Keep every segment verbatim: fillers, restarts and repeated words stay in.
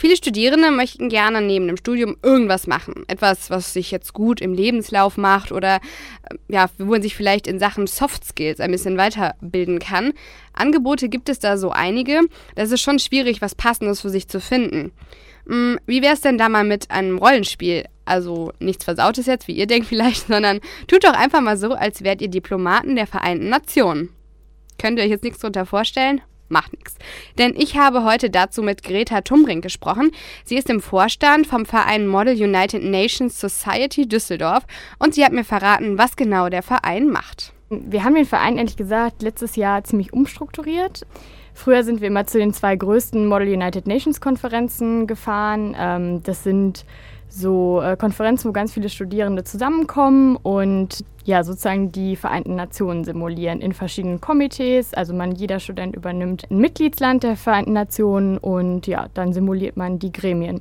Viele Studierende möchten gerne neben dem Studium irgendwas machen. Etwas, was sich jetzt gut im Lebenslauf macht oder ja, wo man sich vielleicht in Sachen Soft Skills ein bisschen weiterbilden kann. Angebote gibt es da so einige. Das ist schon schwierig, was Passendes für sich zu finden. Wie wäre es denn da mal mit einem Rollenspiel? Also nichts Versautes jetzt, wie ihr denkt vielleicht, sondern tut doch einfach mal so, als wärt ihr Diplomaten der Vereinten Nationen. Könnt ihr euch jetzt nichts drunter vorstellen? Macht nichts. Denn ich habe heute dazu mit Greta Thunbrink gesprochen. Sie ist im Vorstand vom Verein Model United Nations Society Düsseldorf und sie hat mir verraten, was genau der Verein macht. Wir haben den Verein, ehrlich gesagt, letztes Jahr ziemlich umstrukturiert. Früher sind wir immer zu den zwei größten Model United Nations Konferenzen gefahren. Ähm, das sind so äh, Konferenzen, wo ganz viele Studierende zusammenkommen und ja sozusagen die Vereinten Nationen simulieren in verschiedenen Komitees. Also man, jeder Student übernimmt ein Mitgliedsland der Vereinten Nationen und ja, dann simuliert man die Gremien.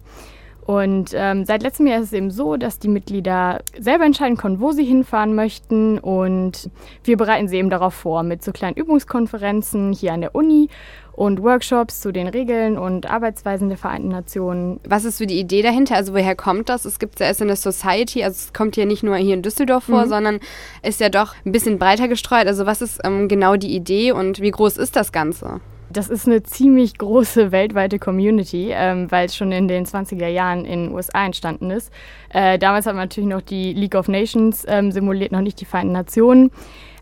Und ähm, seit letztem Jahr ist es eben so, dass die Mitglieder selber entscheiden können, wo sie hinfahren möchten. Und wir bereiten sie eben darauf vor mit so kleinen Übungskonferenzen hier an der Uni und Workshops zu den Regeln und Arbeitsweisen der Vereinten Nationen. Was ist so die Idee dahinter? Also woher kommt das? Es gibt ja erst eine Society, also es kommt ja nicht nur hier in Düsseldorf vor, mhm. sondern ist ja doch ein bisschen breiter gestreut. Also was ist ähm, genau die Idee und wie groß ist das Ganze? Das ist eine ziemlich große weltweite Community, ähm, weil es schon in den zwanziger Jahren in den U S A entstanden ist. Äh, damals hat man natürlich noch die League of Nations ähm, simuliert, noch nicht die Vereinten Nationen.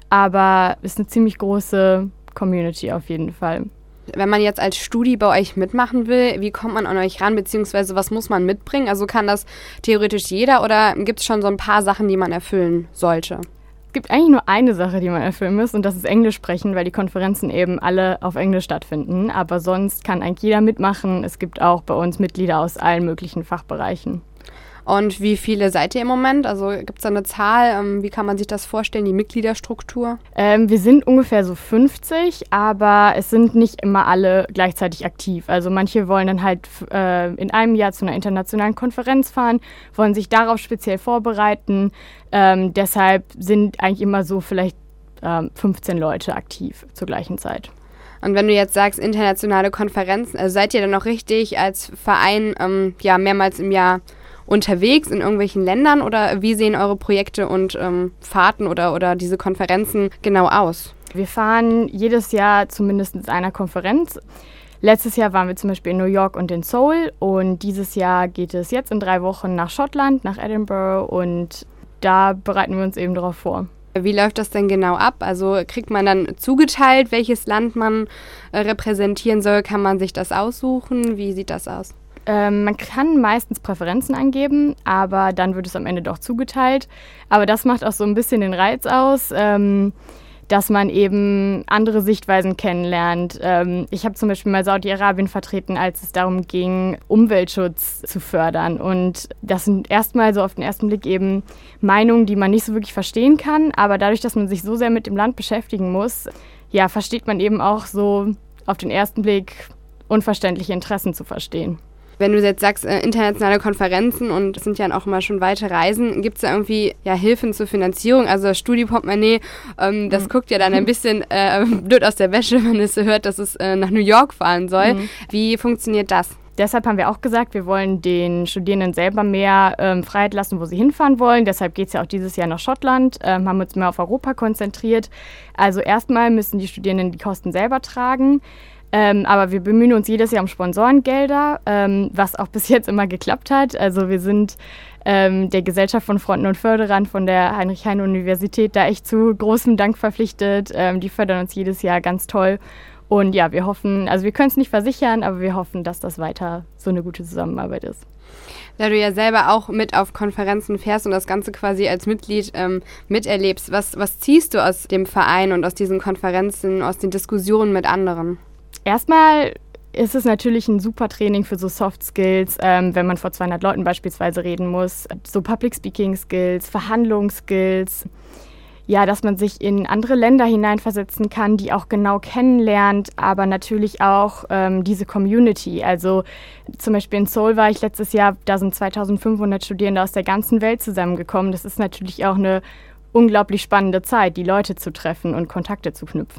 Aber es ist eine ziemlich große Community auf jeden Fall. Wenn man jetzt als Studi bei euch mitmachen will, wie kommt man an euch ran, beziehungsweise was muss man mitbringen? Also kann das theoretisch jeder oder gibt es schon so ein paar Sachen, die man erfüllen sollte? Es gibt eigentlich nur eine Sache, die man erfüllen muss, und das ist Englisch sprechen, weil die Konferenzen eben alle auf Englisch stattfinden. Aber sonst kann eigentlich jeder mitmachen. Es gibt auch bei uns Mitglieder aus allen möglichen Fachbereichen. Und wie viele seid ihr im Moment? Also gibt es da eine Zahl? Wie kann man sich das vorstellen, die Mitgliederstruktur? Ähm, wir sind ungefähr so fünfzig, aber es sind nicht immer alle gleichzeitig aktiv. Also manche wollen dann halt äh, in einem Jahr zu einer internationalen Konferenz fahren, wollen sich darauf speziell vorbereiten. Ähm, deshalb sind eigentlich immer so vielleicht ähm, fünfzehn Leute aktiv zur gleichen Zeit. Und wenn du jetzt sagst, internationale Konferenzen, also seid ihr dann noch richtig als Verein ähm, ja, mehrmals im Jahr unterwegs in irgendwelchen Ländern oder wie sehen eure Projekte und ähm, Fahrten oder, oder diese Konferenzen genau aus? Wir fahren jedes Jahr zu mindestens einer Konferenz. Letztes Jahr waren wir zum Beispiel in New York und in Seoul und dieses Jahr geht es jetzt in drei Wochen nach Schottland, nach Edinburgh und da bereiten wir uns eben darauf vor. Wie läuft das denn genau ab? Also kriegt man dann zugeteilt, welches Land man äh, repräsentieren soll? Kann man sich das aussuchen? Wie sieht das aus? Ähm, man kann meistens Präferenzen angeben, aber dann wird es am Ende doch zugeteilt. Aber das macht auch so ein bisschen den Reiz aus, ähm, dass man eben andere Sichtweisen kennenlernt. Ähm, ich habe zum Beispiel mal Saudi-Arabien vertreten, als es darum ging, Umweltschutz zu fördern. Und das sind erstmal so auf den ersten Blick eben Meinungen, die man nicht so wirklich verstehen kann. Aber dadurch, dass man sich so sehr mit dem Land beschäftigen muss, ja, versteht man eben auch so auf den ersten Blick unverständliche Interessen zu verstehen. Wenn du jetzt sagst, äh, internationale Konferenzen und es sind ja auch immer schon weite Reisen, gibt es da irgendwie ja, Hilfen zur Finanzierung? Also das Studi-Portemonnaie, ähm, das mhm. guckt ja dann ein bisschen äh, blöd aus der Wäsche, wenn es so hört, dass es äh, nach New York fahren soll. Mhm. Wie funktioniert das? Deshalb haben wir auch gesagt, wir wollen den Studierenden selber mehr ähm, Freiheit lassen, wo sie hinfahren wollen. Deshalb geht es ja auch dieses Jahr nach Schottland, ähm, haben uns mehr auf Europa konzentriert. Also erstmal müssen die Studierenden die Kosten selber tragen. Ähm, aber wir bemühen uns jedes Jahr um Sponsorengelder, ähm, was auch bis jetzt immer geklappt hat. Also wir sind ähm, der Gesellschaft von Freunden und Förderern von der Heinrich-Heine-Universität da echt zu großem Dank verpflichtet. Ähm, die fördern uns jedes Jahr ganz toll. Und ja, wir hoffen, also wir können es nicht versichern, aber wir hoffen, dass das weiter so eine gute Zusammenarbeit ist. Da du ja selber auch mit auf Konferenzen fährst und das Ganze quasi als Mitglied ähm, miterlebst, was, was ziehst du aus dem Verein und aus diesen Konferenzen, aus den Diskussionen mit anderen? Erstmal ist es natürlich ein super Training für so Soft Skills, ähm, wenn man vor zweihundert Leuten beispielsweise reden muss. So Public Speaking Skills, Verhandlungsskills. Ja, dass man sich in andere Länder hineinversetzen kann, die auch genau kennenlernt, aber natürlich auch ähm, diese Community. Also zum Beispiel in Seoul war ich letztes Jahr, da sind zweitausendfünfhundert Studierende aus der ganzen Welt zusammengekommen. Das ist natürlich auch eine unglaublich spannende Zeit, die Leute zu treffen und Kontakte zu knüpfen.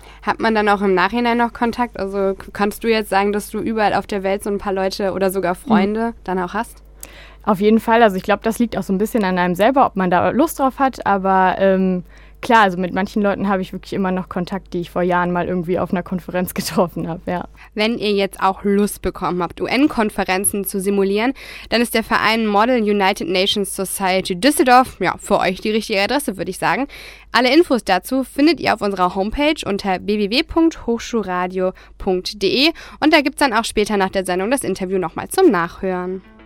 Hat man dann auch im Nachhinein noch Kontakt? Also kannst du jetzt sagen, dass du überall auf der Welt so ein paar Leute oder sogar Freunde mhm. dann auch hast? Auf jeden Fall. Also ich glaube, das liegt auch so ein bisschen an einem selber, ob man da Lust drauf hat. Aber ähm, klar, also mit manchen Leuten habe ich wirklich immer noch Kontakt, die ich vor Jahren mal irgendwie auf einer Konferenz getroffen habe, ja. Wenn ihr jetzt auch Lust bekommen habt, U N-Konferenzen zu simulieren, dann ist der Verein Model United Nations Society Düsseldorf ja für euch die richtige Adresse, würde ich sagen. Alle Infos dazu findet ihr auf unserer Homepage unter w w w punkt hochschulradio punkt d e und da gibt es dann auch später nach der Sendung das Interview nochmal zum Nachhören.